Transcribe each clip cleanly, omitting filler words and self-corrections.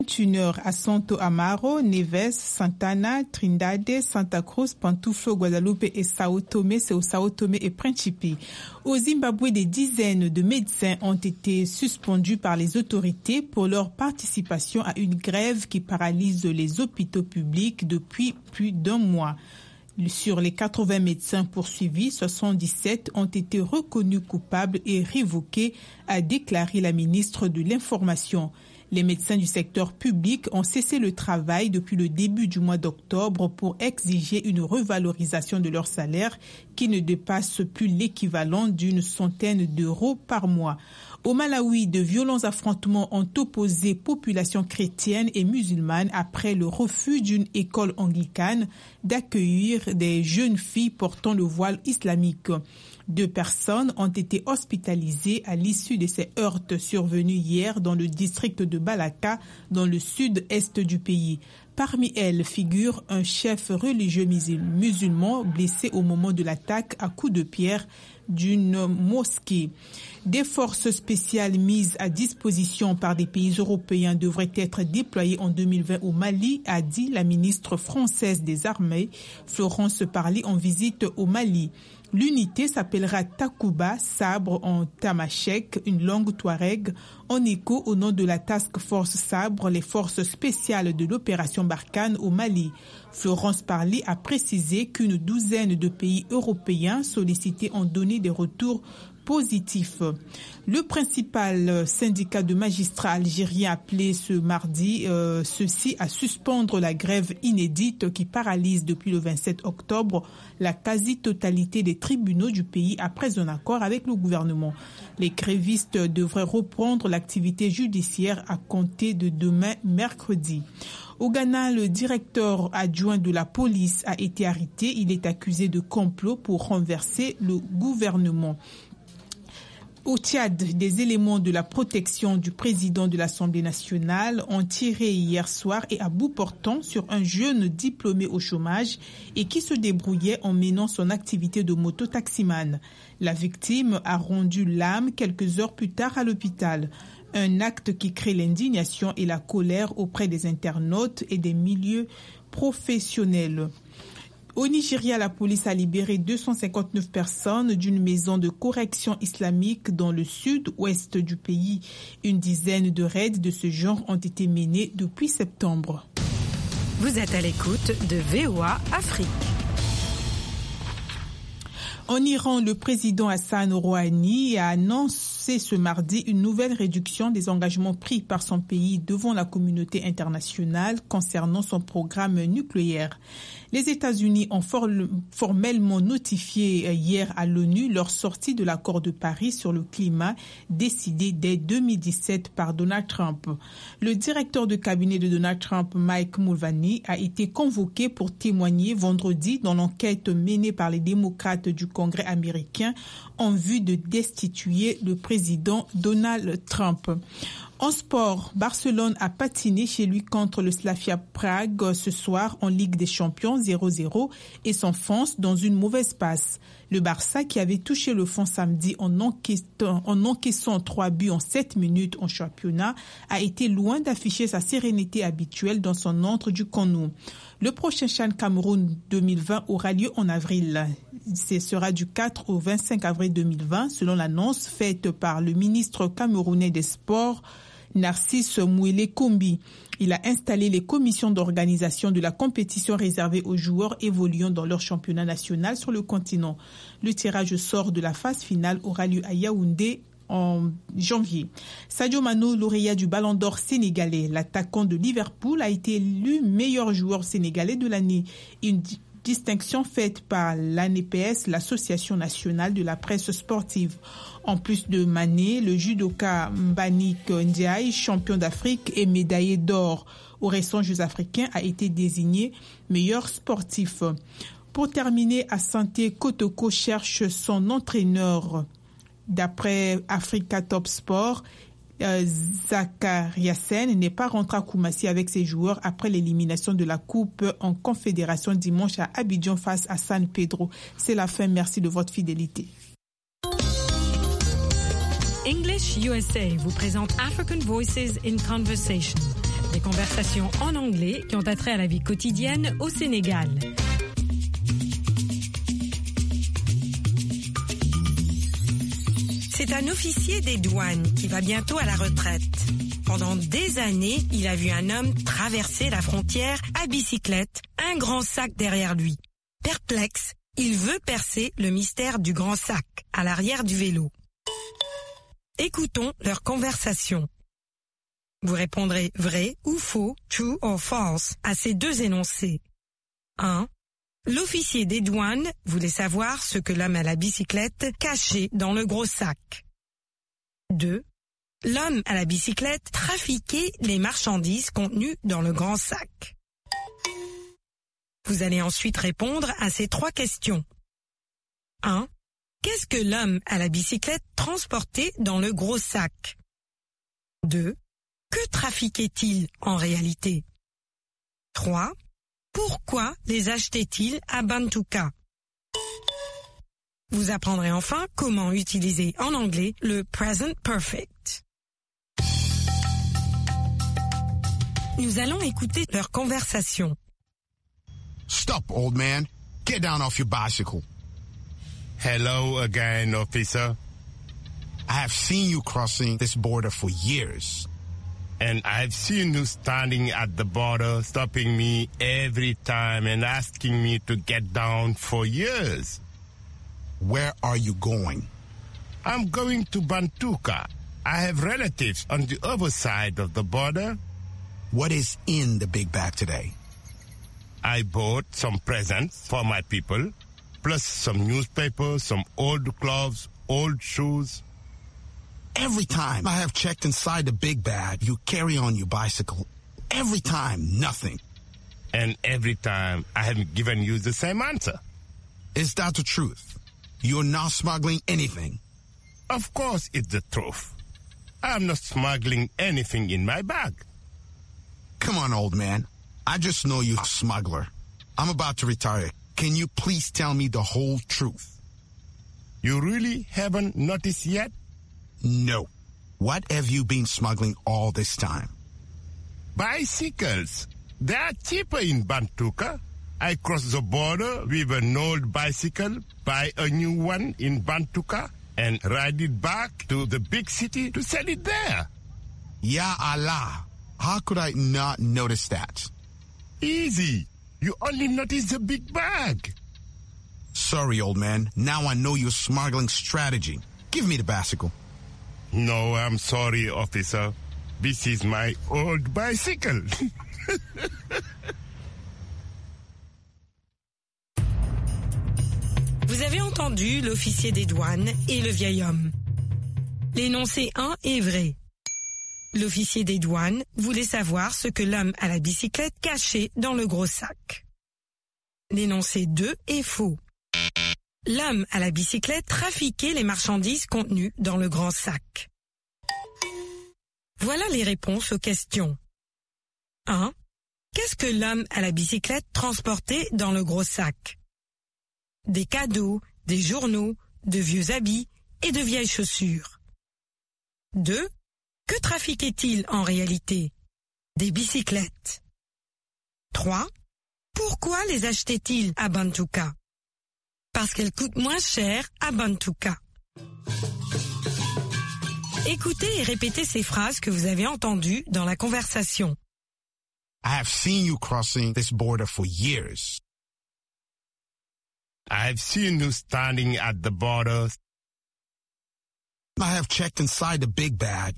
21h à Santo Amaro, Neves, Santana, Trindade, Santa Cruz, Pantuflo, Guadalupe et Sao Tomé, c'est au Sao Tomé et Principe. Au Zimbabwe, des dizaines de médecins ont été suspendus par les autorités pour leur participation à une grève qui paralyse les hôpitaux publics depuis plus d'un mois. Sur les 80 médecins poursuivis, 77 ont été reconnus coupables et révoqués, a déclaré la ministre de l'Information. Les médecins du secteur public ont cessé le travail depuis le début du mois d'octobre pour exiger une revalorisation de leur salaire qui ne dépasse plus l'équivalent d'une centaine d'euros par mois. Au Malawi, de violents affrontements ont opposé population chrétienne et musulmane après le refus d'une école anglicane d'accueillir des jeunes filles portant le voile islamique. 2 personnes ont été hospitalisées à l'issue de ces heurts survenus hier dans le district de Balaka, dans le sud-est du pays. Parmi elles figure un chef religieux musulman blessé au moment de l'attaque à coups de pierre d'une mosquée. Des forces spéciales mises à disposition par des pays européens devraient être déployées en 2020 au Mali, a dit la ministre française des Armées, Florence Parly, en visite au Mali. L'unité s'appellera Takuba, sabre en tamashek, une langue touareg, en écho au nom de la Task Force Sabre, les forces spéciales de l'opération Barkhane au Mali. Florence Parly a précisé qu'une douzaine de pays européens sollicités ont donné des retours positif. Le principal syndicat de magistrats algériens a appelé ce mardi ceux-ci à suspendre la grève inédite qui paralyse depuis le 27 octobre la quasi-totalité des tribunaux du pays après un accord avec le gouvernement. Les grévistes devraient reprendre l'activité judiciaire à compter de demain mercredi. Au Ghana, le directeur adjoint de la police a été arrêté. Il est accusé de complot pour renverser le gouvernement. Au Tchad, des éléments de la protection du président de l'Assemblée nationale ont tiré hier soir et à bout portant sur un jeune diplômé au chômage et qui se débrouillait en menant son activité de moto-taximan. La victime a rendu l'âme quelques heures plus tard à l'hôpital. Un acte qui crée l'indignation et la colère auprès des internautes et des milieux professionnels. Au Nigeria, la police a libéré 259 personnes d'une maison de correction islamique dans le sud-ouest du pays. Une dizaine de raids de ce genre ont été menés depuis septembre. Vous êtes à l'écoute de VOA Afrique. En Iran, le président Hassan Rouhani a annoncé ce mardi une nouvelle réduction des engagements pris par son pays devant la communauté internationale concernant son programme nucléaire. Les États-Unis ont formellement notifié hier à l'ONU leur sortie de l'accord de Paris sur le climat décidé dès 2017 par Donald Trump. Le directeur de cabinet de Donald Trump, Mike Mulvaney, a été convoqué pour témoigner vendredi dans l'enquête menée par les démocrates du Congrès américain en vue de destituer le président Donald Trump. En sport, Barcelone a patiné chez lui contre le Slavia Prague ce soir en Ligue des Champions 0-0 et s'enfonce dans une mauvaise passe. Le Barça, qui avait touché le fond samedi en encaissant 3 buts en 7 minutes en championnat, a été loin d'afficher sa sérénité habituelle dans son antre du Camp Nou. Le prochain CHAN Cameroun 2020 aura lieu en avril. Ce sera du 4 au 25 avril 2020, selon l'annonce faite par le ministre camerounais des Sports, Narcisse Mouélé Kombi. Il a installé les commissions d'organisation de la compétition réservées aux joueurs évoluant dans leur championnat national sur le continent. Le tirage au sort de la phase finale aura lieu à Yaoundé en janvier. Sadio Mané, lauréat du Ballon d'Or sénégalais, l'attaquant de Liverpool, a été élu meilleur joueur sénégalais de l'année. Une distinction faite par l'ANPS, l'Association nationale de la presse sportive. En plus de Mané, le judoka Mbanick Ndiaye, champion d'Afrique et médaillé d'or aux récents Jeux africains, a été désigné meilleur sportif. Pour terminer, Asante Kotoko cherche son entraîneur. D'après Africa Top Sport, Zakariasen n'est pas rentré à Koumassi avec ses joueurs après l'élimination de la Coupe en Confédération dimanche à Abidjan face à San Pedro. C'est la fin, merci de votre fidélité. English USA vous présente African Voices in Conversation. Des conversations en anglais qui ont attrait à la vie quotidienne au Sénégal. C'est un officier des douanes qui va bientôt à la retraite. Pendant des années, il a vu un homme traverser la frontière à bicyclette, un grand sac derrière lui. Perplexe, il veut percer le mystère du grand sac à l'arrière du vélo. Écoutons leur conversation. Vous répondrez vrai ou faux, true or false, à ces deux énoncés. 1. L'officier des douanes voulait savoir ce que l'homme à la bicyclette cachait dans le gros sac. 2. L'homme à la bicyclette trafiquait les marchandises contenues dans le grand sac. Vous allez ensuite répondre à ces trois questions. 1. Qu'est-ce que l'homme à la bicyclette transportait dans le gros sac? 2. Que trafiquait-il en réalité? 3. Pourquoi les achetait-il à Bantuka? Vous apprendrez enfin comment utiliser en anglais le present perfect. Nous allons écouter leur conversation. Stop, old man. Get down off your bicycle. Hello again, officer. I have seen you crossing this border for years. And I've seen you standing at the border, stopping me every time and asking me to get down for years. Where are you going? I'm going to Bantuka. I have relatives on the other side of the border. What is in the big bag today? I bought some presents for my people, plus some newspapers, some old clothes, old shoes. Every time I have checked inside the big bag, you carry on your bicycle. Every time, nothing. And every time I have given you the same answer. Is that the truth? You're not smuggling anything? Of course it's the truth. I'm not smuggling anything in my bag. Come on, old man. I just know you're a smuggler. I'm about to retire. Can you please tell me the whole truth? You really haven't noticed yet? No. What have you been smuggling all this time? Bicycles. They are cheaper in Bantuka. I cross the border with an old bicycle, buy a new one in Bantuka, and ride it back to the big city to sell it there. Ya Allah. How could I not notice that? Easy. You only notice the big bag. Sorry, old man. Now I know your smuggling strategy. Give me the bicycle. No, I'm sorry, officer. This is my old bicycle. Vous avez entendu l'officier des douanes et le vieil homme. L'énoncé 1 est vrai. L'officier des douanes voulait savoir ce que l'homme à la bicyclette cachait dans le gros sac. L'énoncé 2 est faux. L'homme à la bicyclette trafiquait les marchandises contenues dans le grand sac. Voilà les réponses aux questions. 1. Qu'est-ce que l'homme à la bicyclette transportait dans le gros sac? Des cadeaux, des journaux, de vieux habits et de vieilles chaussures. 2. Que trafiquait-il en réalité? Des bicyclettes. 3. Pourquoi les achetait-il à Bantuka? Parce qu'elles coûtent moins cher à Bantuka. Écoutez et répétez ces phrases que vous avez entendues dans la conversation. I have seen you crossing this border for years. I've seen you standing at the border. I have checked inside the big bag.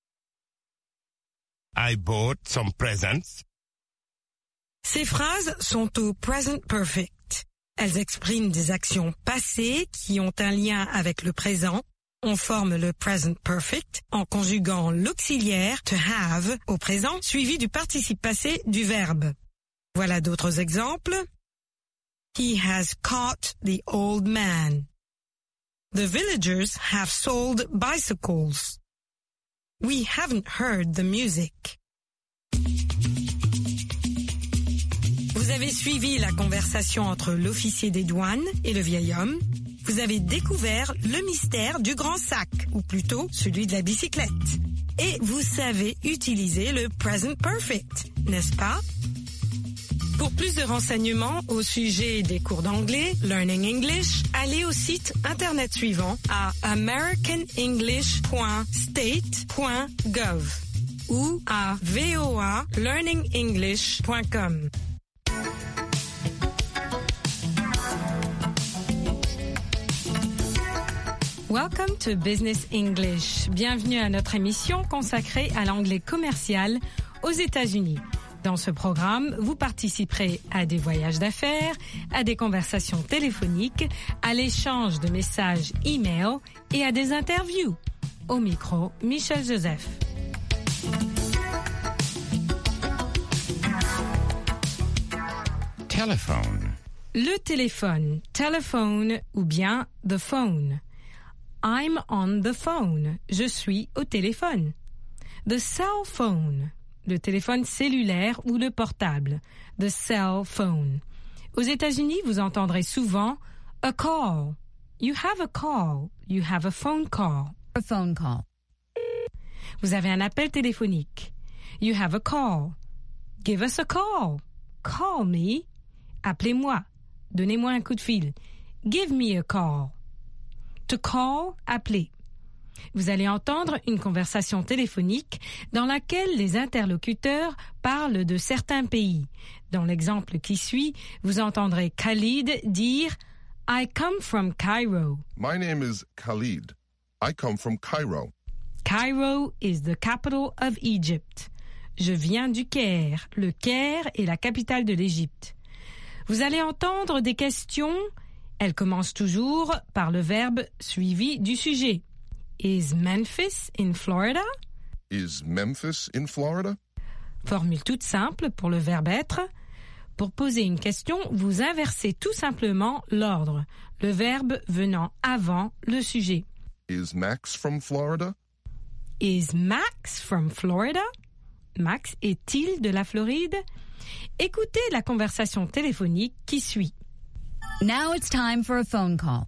I bought some presents. Ces phrases sont au present perfect. Elles expriment des actions passées qui ont un lien avec le présent. On forme le present perfect en conjuguant l'auxiliaire to have au présent suivi du participe passé du verbe. Voilà d'autres exemples. He has caught the old man. The villagers have sold bicycles. We haven't heard the music. Vous avez suivi la conversation entre l'officier des douanes et le vieil homme. Vous avez découvert le mystère du grand sac, ou plutôt celui de la bicyclette. Et vous savez utiliser le present perfect, n'est-ce pas? Pour plus de renseignements au sujet des cours d'anglais, Learning English, allez au site internet suivant à americanenglish.state.gov ou à voalearningenglish.com. Welcome to Business English. Bienvenue à notre émission consacrée à l'anglais commercial aux États-Unis. Dans ce programme, vous participerez à des voyages d'affaires, à des conversations téléphoniques, à l'échange de messages e-mail et à des interviews. Au micro, Michel Joseph. Telephone. Le téléphone, telephone ou bien the phone. I'm on the phone. Je suis au téléphone. The cell phone. Le téléphone cellulaire ou le portable. The cell phone. Aux États-Unis, vous entendrez souvent a call. You have a call. You have a phone call. A phone call. Vous avez un appel téléphonique. You have a call. Give us a call. Call me. Appelez-moi. Donnez-moi un coup de fil. Give me a call. To call, appeler. Vous allez entendre une conversation téléphonique dans laquelle les interlocuteurs parlent de certains pays. Dans l'exemple qui suit, vous entendrez Khalid dire « I come from Cairo ». My name is Khalid. I come from Cairo. Cairo is the capital of Egypt. Je viens du Caire. Le Caire est la capitale de l'Égypte. Vous allez entendre des questions. Elles commencent toujours par le verbe suivi du sujet. Is Memphis in Florida? Is Memphis in Florida? Formule toute simple pour le verbe être. Pour poser une question, vous inversez tout simplement l'ordre, le verbe venant avant le sujet. Is Max from Florida? Is Max from Florida? Max est-il de la Floride? Écoutez la conversation téléphonique qui suit. Now it's time for a phone call.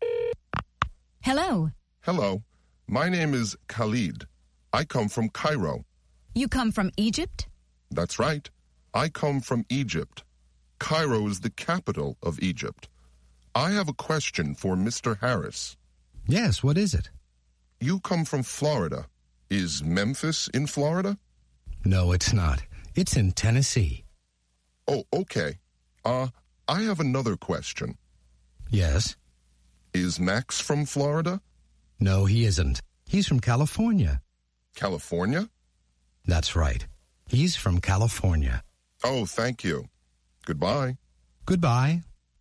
Hello. Hello. My name is Khalid. I come from Cairo. You come from Egypt? That's right. I come from Egypt. Cairo is the capital of Egypt. I have a question for Mr. Harris. Yes, what is it? You come from Florida. Is Memphis in Florida? No, it's not. It's in Tennessee. Oh, okay. I have another question. Yes? Is Max from Florida? No, he isn't. He's from California. California? That's right. He's from California. Oh, thank you. Goodbye. Goodbye.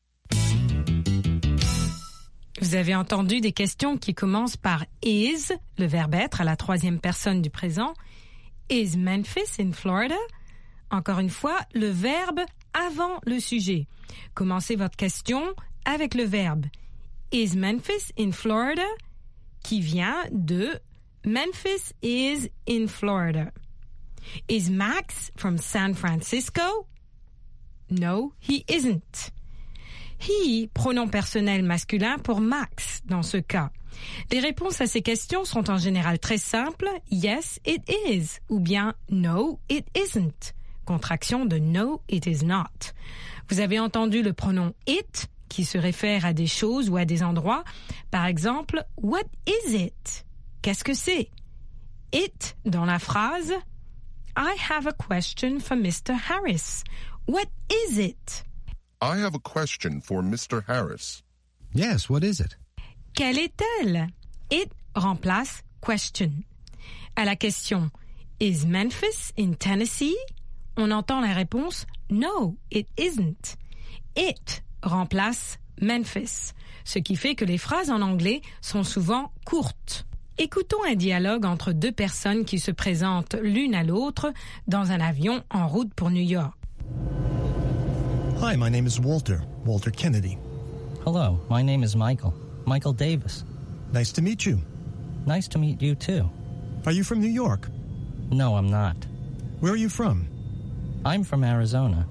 Vous avez entendu des questions qui commencent par is, le verbe être à la troisième personne du présent. Is Memphis in Florida? Encore une fois, le verbe avant le sujet. Commencez votre question avec le verbe Is Memphis in Florida? Qui vient de Memphis is in Florida. Is Max from San Francisco? No, he isn't. He, pronom personnel masculin pour Max dans ce cas. Les réponses à ces questions sont en général très simples. Yes, it is. Ou bien no, it isn't. Contraction de no, it is not. Vous avez entendu le pronom it qui se réfère à des choses ou à des endroits. Par exemple, what is it? Qu'est-ce que c'est? It dans la phrase I have a question for Mr. Harris. What is it? I have a question for Mr. Harris. Yes, what is it? Quelle est-elle? It remplace question. À la question Is Memphis in Tennessee? On entend la réponse No, it isn't. It remplace Memphis, ce qui fait que les phrases en anglais sont souvent courtes. Écoutons un dialogue entre deux personnes qui se présentent l'une à l'autre dans un avion en route pour New York. Hi, my name is Walter Kennedy. Hello, my name is Michael Davis. Nice to meet you. Nice to meet you too. Are you from New York? No, I'm not. Where are you from? I'm from Arizona.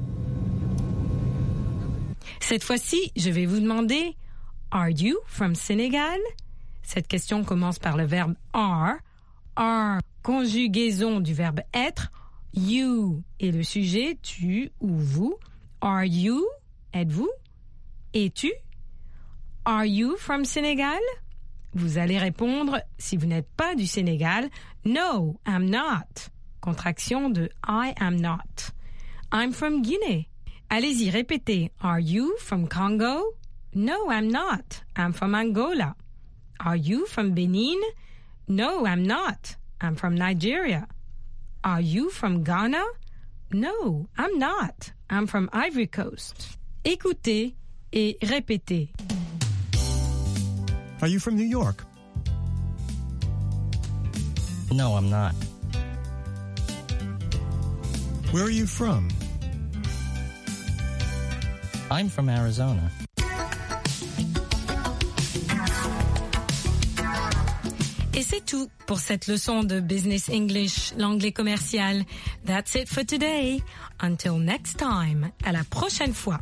Cette fois-ci, je vais vous demander Are you from Senegal? Cette question commence par le verbe are. are, conjugaison du verbe être, you et le sujet, tu ou vous. Are you, êtes-vous? Es-tu? Are you from Senegal? Vous allez répondre, si vous n'êtes pas du Sénégal, no, I'm not. Contraction de I am not. I'm from Guinée. Allez-y, répétez. Are you from Congo? No, I'm not. I'm from Angola. Are you from Benin? No, I'm not. I'm from Nigeria. Are you from Ghana? No, I'm not. I'm from Ivory Coast. Écoutez et répétez. Are you from New York? No, I'm not. Where are you from? I'm from Arizona. Et c'est tout pour cette leçon de Business English, l'anglais commercial. That's it for today. Until next time. À la prochaine fois.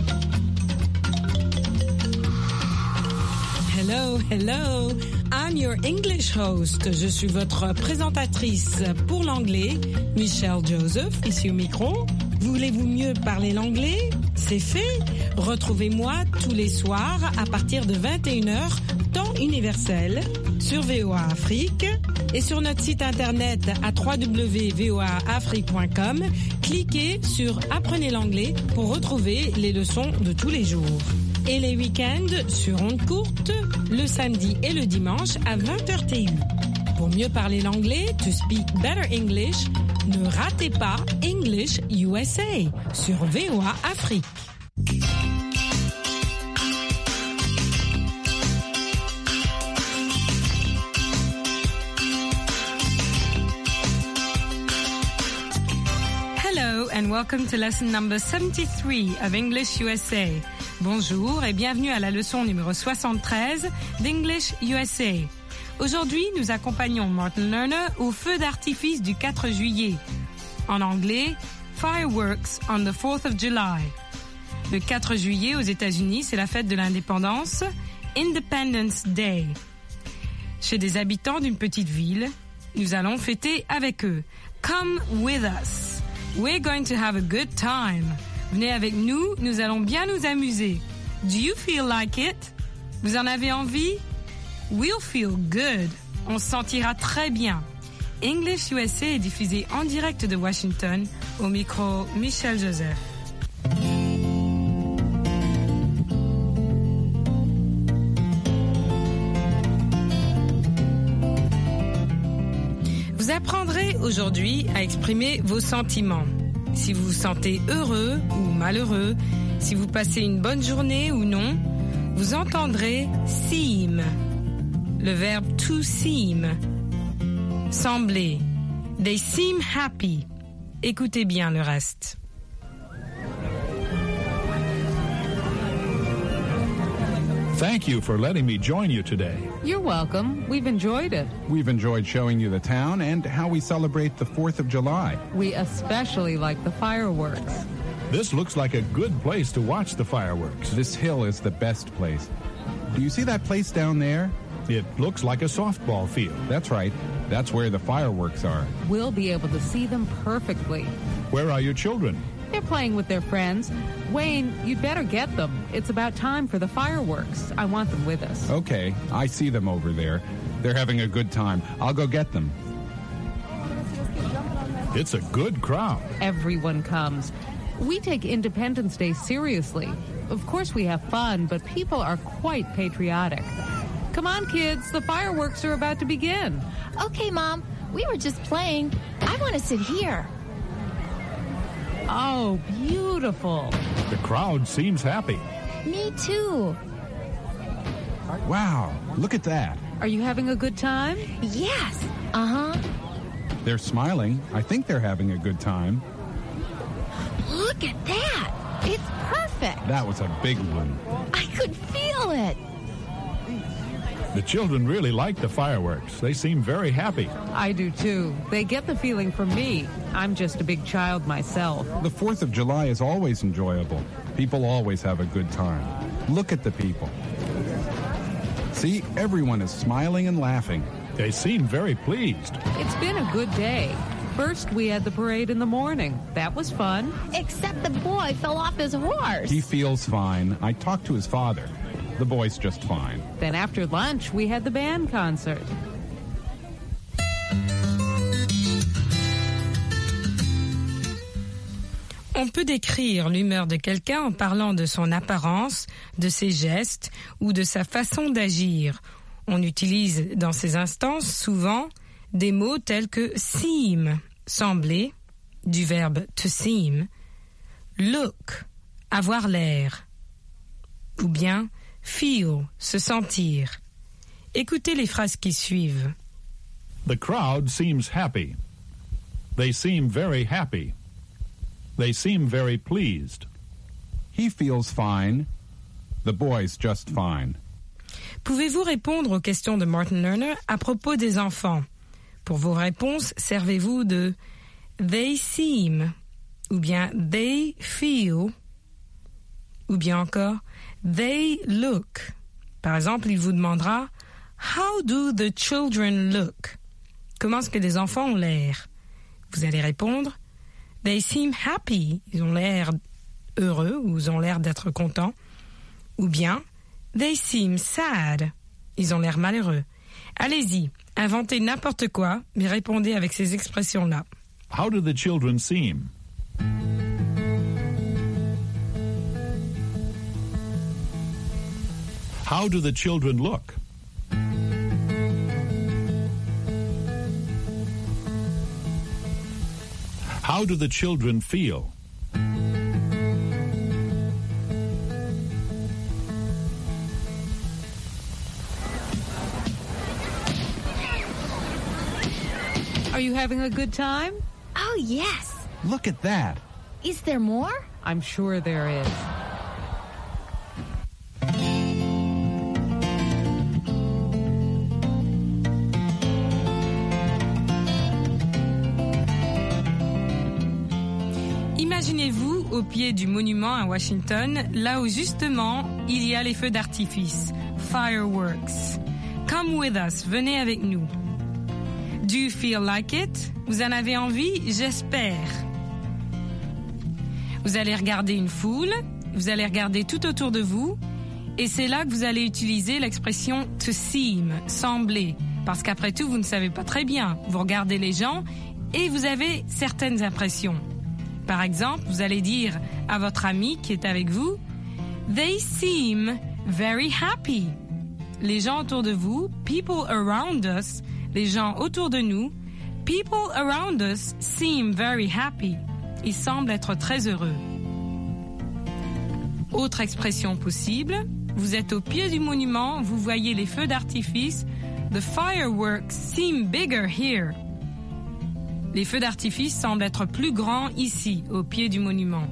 Hello, hello. I'm your English host. Je suis votre présentatrice pour l'anglais, Michelle Joseph, ici au micro. Voulez-vous mieux parler l'anglais? C'est fait. Retrouvez-moi tous les soirs à partir de 21h, temps universel, sur VOA Afrique et sur notre site internet à www.voaafrique.com. Cliquez sur Apprenez l'anglais pour retrouver les leçons de tous les jours. Et les week-ends sur ondes courtes, le samedi et le dimanche à 20h TU. Pour mieux parler l'anglais, to speak better English, ne ratez pas English USA sur VOA Afrique. Hello and welcome to lesson number 73 of English USA. Bonjour et bienvenue à la leçon numéro 73 d'English USA. Aujourd'hui, nous accompagnons Martin Lerner au feu d'artifice du 4 juillet. En anglais, Fireworks on the 4th of July. Le 4 juillet aux États-Unis, c'est la fête de l'indépendance, Independence Day. Chez des habitants d'une petite ville, nous allons fêter avec eux. Come with us. We're going to have a good time. Venez avec nous, nous allons bien nous amuser. Do you feel like it? Vous en avez envie? We'll feel good. On se sentira très bien. English USA est diffusé en direct de Washington, au micro Michelle Joseph. Vous apprendrez aujourd'hui à exprimer vos sentiments. Si vous vous sentez heureux ou malheureux, si vous passez une bonne journée ou non, vous entendrez seem, le verbe to seem, sembler. They seem happy. Écoutez bien le reste. Thank you for letting me join you today. You're welcome. We've enjoyed it. We've enjoyed showing you the town and how we celebrate the 4th of July. We especially like the fireworks. This looks like a good place to watch the fireworks. This hill is the best place. Do you see that place down there? It looks like a softball field. That's right. That's where the fireworks are. We'll be able to see them perfectly. Where are your children? They're playing with their friends. Wayne, you'd better get them. It's about time for the fireworks. I want them with us. Okay, I see them over there. They're having a good time. I'll go get them. It's a good crowd. Everyone comes. We take Independence Day seriously. Of course we have fun, but people are quite patriotic. Come on, kids. The fireworks are about to begin. Okay, Mom. We were just playing. I want to sit here. Oh, beautiful. The crowd seems happy. Me too. Wow, look at that. Are you having a good time? Yes. Uh-huh. They're smiling. I think they're having a good time. Look at that. It's perfect. That was a big one. I could feel it. The children really like the fireworks. They seem very happy. I do too. They get the feeling from me. I'm just a big child myself. The 4th of July is always enjoyable. People always have a good time. Look at the people. See, everyone is smiling and laughing. They seem very pleased. It's been a good day. First, we had the parade in the morning. That was fun. Except the boy fell off his horse. He feels fine. I talked to his father. The boy's just fine. Then after lunch, we had the band concert. On peut décrire l'humeur de quelqu'un en parlant de son apparence, de ses gestes ou de sa façon d'agir. On utilise dans ces instances souvent des mots tels que seem, sembler, du verbe to seem, look, avoir l'air, ou bien feel, se sentir. Écoutez les phrases qui suivent. The crowd seems happy. They seem very happy. They seem very pleased. He feels fine. The boy's just fine. Pouvez-vous répondre aux questions de Martin Lerner à propos des enfants? Pour vos réponses, servez-vous de they seem, ou bien they feel, ou bien encore they look. Par exemple, il vous demandera how do the children look? Comment est-ce que les enfants ont l'air? Vous allez répondre they seem happy. Ils ont l'air heureux ou ils ont l'air d'être contents. Ou bien they seem sad. Ils ont l'air malheureux. Allez-y, inventez n'importe quoi, mais répondez avec ces expressions-là. How do the children seem? How do the children look? How do the children feel? Are you having a good time? Oh, yes. Look at that. Is there more? I'm sure there is. Imaginez-vous au pied du monument à Washington, là où justement il y a les feux d'artifice, fireworks. Come with us, venez avec nous. Do you feel like it? Vous en avez envie? J'espère. Vous allez regarder une foule, vous allez regarder tout autour de vous, et c'est là que vous allez utiliser l'expression to seem, sembler, parce qu'après tout, vous ne savez pas très bien. Vous regardez les gens et vous avez certaines impressions. Par exemple, vous allez dire à votre ami qui est avec vous, they seem very happy. Les gens autour de vous, people around us, les gens autour de nous, people around us seem very happy. Ils semblent être très heureux. Autre expression possible, vous êtes au pied du monument, vous voyez les feux d'artifice. The fireworks seem bigger here. Les feux d'artifice semblent être plus grands ici, au pied du monument.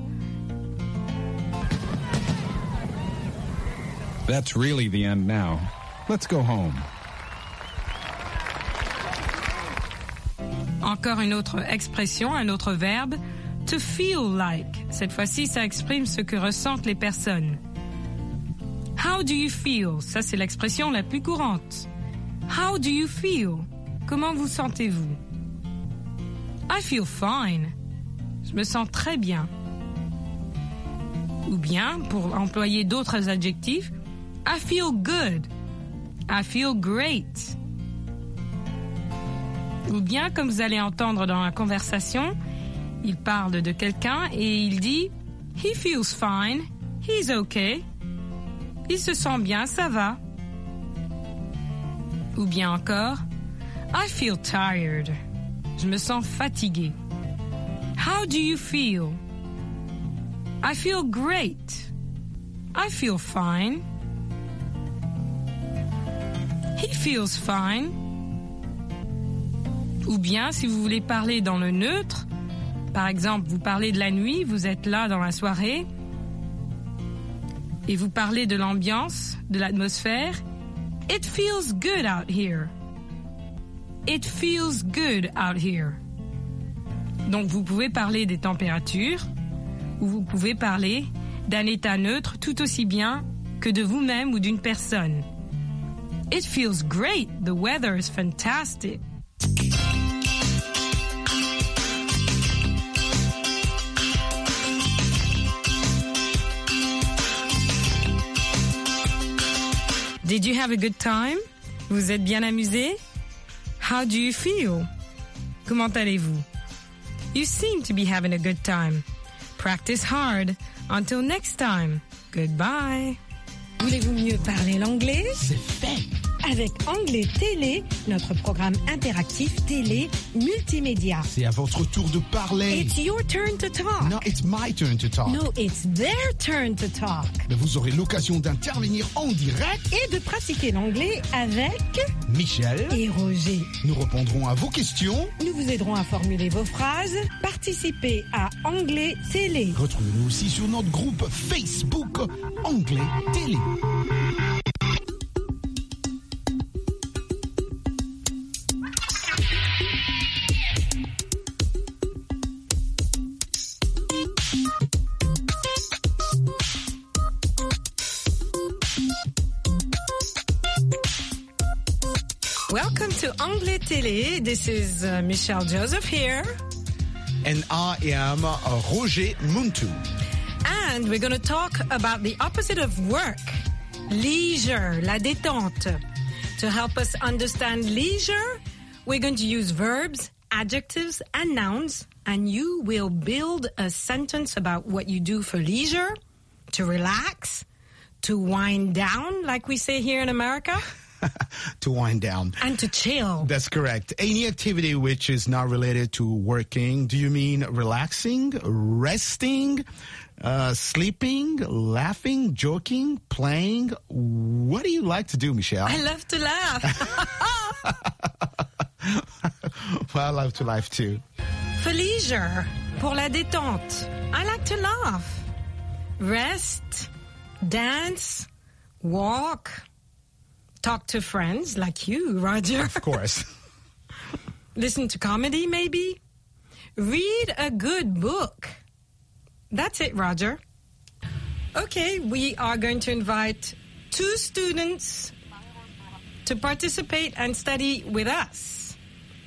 That's really the end now. Let's go home. Encore une autre expression, un autre verbe, to feel like. Cette fois-ci, ça exprime ce que ressentent les personnes. How do you feel? Ça, c'est l'expression la plus courante. How do you feel? Comment vous sentez-vous? I feel fine. Je me sens très bien. Ou bien, pour employer d'autres adjectifs, I feel good. I feel great. Ou bien, comme vous allez entendre dans la conversation, il parle de quelqu'un et il dit « He feels fine, he's okay ». Il se sent bien, ça va. Ou bien encore « I feel tired ». Je me sens fatigué. How do you feel? I feel great. I feel fine. He feels fine. Ou bien, si vous voulez parler dans le neutre, par exemple, vous parlez de la nuit, vous êtes là dans la soirée, et vous parlez de l'ambiance, de l'atmosphère. It feels good out here. It feels good out here. Donc, vous pouvez parler des températures, ou vous pouvez parler d'un état neutre tout aussi bien que de vous-même ou d'une personne. It feels great. The weather is fantastic. Did you have a good time? Vous êtes bien amusé? How do you feel? Comment allez-vous? You seem to be having a good time. Practice hard. Until next time. Goodbye. Voulez-vous mieux parler l'anglais? C'est fait. Avec Anglais Télé, notre programme interactif télé multimédia. C'est à votre tour de parler. It's your turn to talk. No, it's my turn to talk. No, it's their turn to talk. Mais vous aurez l'occasion d'intervenir en direct et de pratiquer l'anglais avec Michel et Roger. Nous répondrons à vos questions. Nous vous aiderons à formuler vos phrases. Participez à Anglais Télé. Retrouvez-nous aussi sur notre groupe Facebook Anglais Télé. Welcome to Anglais Télé. This is Michelle Joseph here. And I am Roger Muntu. And we're going to talk about the opposite of work, leisure, la détente. To help us understand leisure, we're going to use verbs, adjectives, and nouns, and you will build a sentence about what you do for leisure, to relax, to wind down, like we say here in America. To wind down. And to chill. That's correct. Any activity which is not related to working. Do you mean relaxing, resting, sleeping, laughing, joking, playing? What do you like to do, Michelle? I love to laugh. Well, I love to laugh too. For leisure, pour la détente, I like to laugh. Rest, dance, walk, talk to friends like you, Roger. Of course. Listen to comedy, maybe. Read a good book. That's it, Roger. Okay, we are going to invite 2 students to participate and study with us.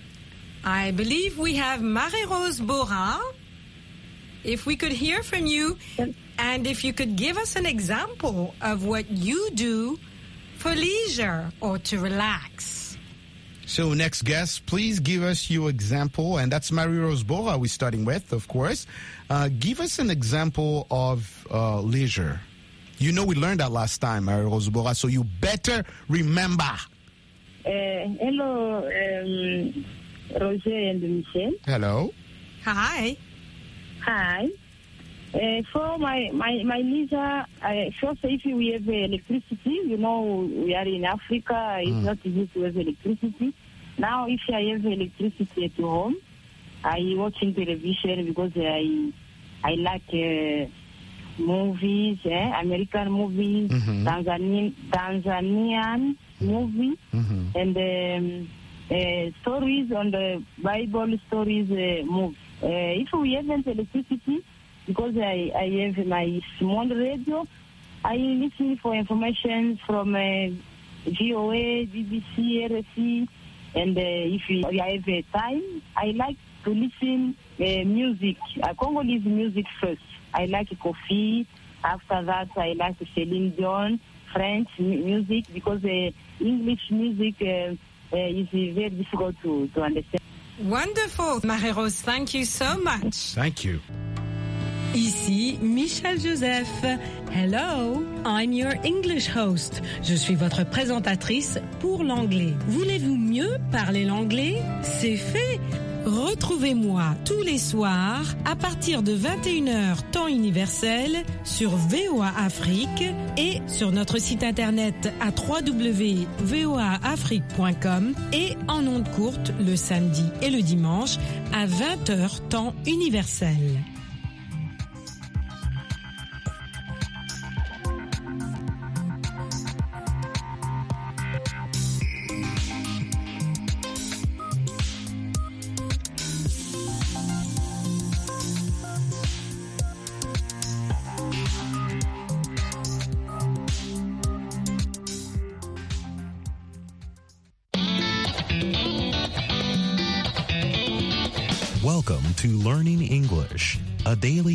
I believe we have Marie-Rose Bora. If we could hear from you, and if you could give us an example of what you do for leisure or to relax. So next guest, please give us your example. And that's Marie-Rose Bora we're starting with, of course. Give us an example of leisure. You know we learned that last time, Marie-Rose Bora, so you better remember. Hello, Roger and Michel. Hello. Hi. Hi. For my leisure, first, if we have electricity, you know, we are in Africa, it's not easy to have electricity. Now, if I have electricity at home, I watching television because I like movies, American movies, Tanzanian movies, and stories on the Bible stories movies. If we haven't electricity, because I have my small radio, I listen for information from VOA, BBC, RFI, and if I have time, I like to listen music, Congolese music first. I like Kofi. After that, I like Celine Dion, French music, because English music is very difficult to understand. Wonderful, Marie-Rose. Thank you so much. Thank you. Ici Michel Joseph. Hello, I'm your English host. Je suis votre présentatrice pour l'anglais. Voulez-vous mieux parler l'anglais? C'est fait. Retrouvez-moi tous les soirs à partir de 21h temps universel sur VOA Afrique et sur notre site internet à www.voaafrique.com et en ondes courtes le samedi et le dimanche à 20h temps universel. Welcome to Learning English, a daily